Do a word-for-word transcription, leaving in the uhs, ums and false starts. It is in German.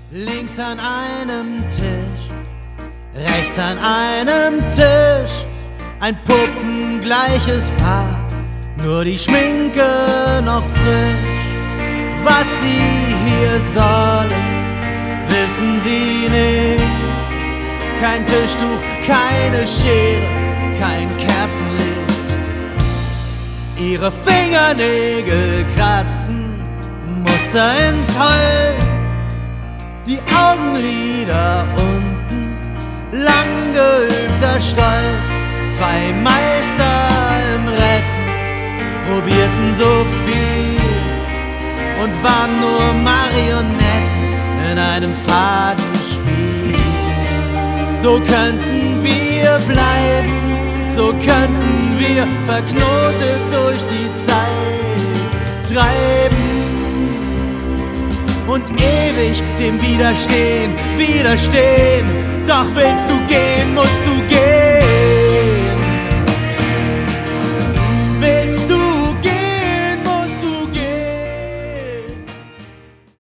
Links an einem Tisch, rechts an einem Tisch, ein puppengleiches Paar, nur die Schminke noch frisch. Was sie hier sollen, wissen sie nicht. Kein Tischtuch, keine Schere, kein Kerzenlicht. Ihre Fingernägel kratzen Muster ins Holz, die Augenlider unten, lang geübter Stolz. Zwei Meister im Retten probierten so viel und waren nur Marionetten in einem Fadenspiel. So könnten wir bleiben, so könnten wir verknotet durch die Zeit treiben und ewig dem Widerstehen, widerstehen. Doch willst du gehen, musst du gehen.